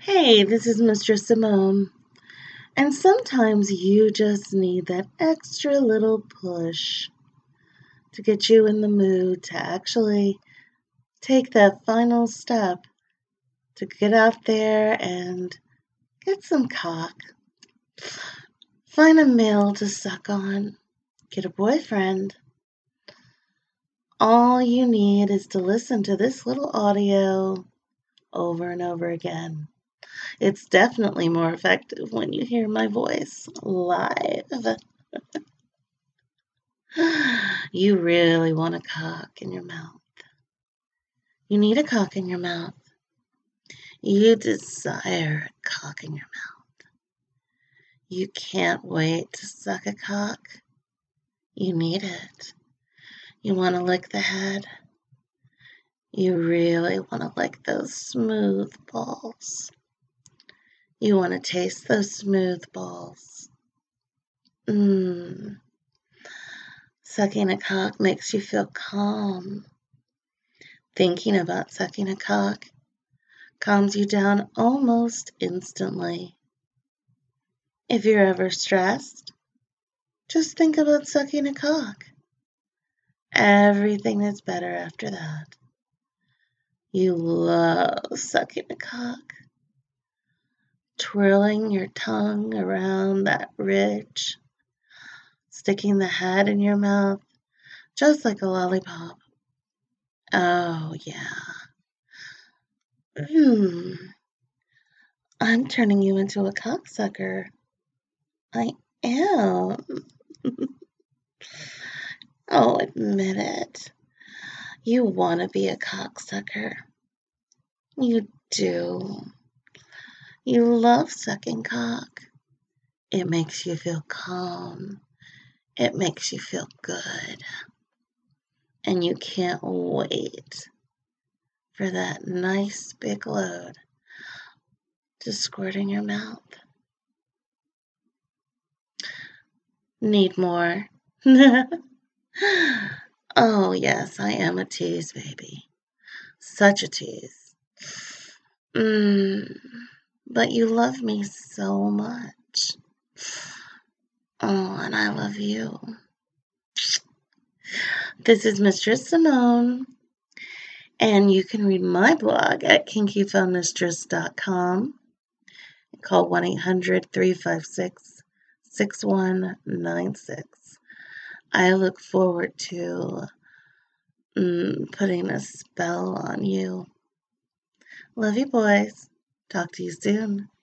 Hey, this is Mistress Simone, and sometimes you just need that extra little push to get you in the mood to actually take that final step to get out there and get some cock. Find a male to suck on, get a boyfriend. All you need is to listen to this little audio over and over again. It's definitely more effective when you hear my voice live. You really want a cock in your mouth. You need a cock in your mouth. You desire a cock in your mouth. You can't wait to suck a cock. You need it. You want to lick the head. You really want to lick those smooth balls. You want to taste those smooth balls. Sucking a cock makes you feel calm. Thinking about sucking a cock calms you down almost instantly. If you're ever stressed, just think about sucking a cock. Everything is better after that. You love sucking a cock, twirling your tongue around that ridge, sticking the head in your mouth just like a lollipop. Oh, yeah. I'm turning you into a cocksucker. I am. Oh, admit it. You want to be a cocksucker. You do. You love sucking cock. It makes you feel calm. It makes you feel good. And you can't wait for that nice big load to squirt in your mouth. Need more? Oh, yes, I am a tease, baby. Such a tease. But you love me so much. Oh, and I love you. This is Mistress Simone, and you can read my blog at kinkyfemmistress.com. Call 1-800-356-6196. I look forward to putting a spell on you. Love you, boys. Talk to you soon.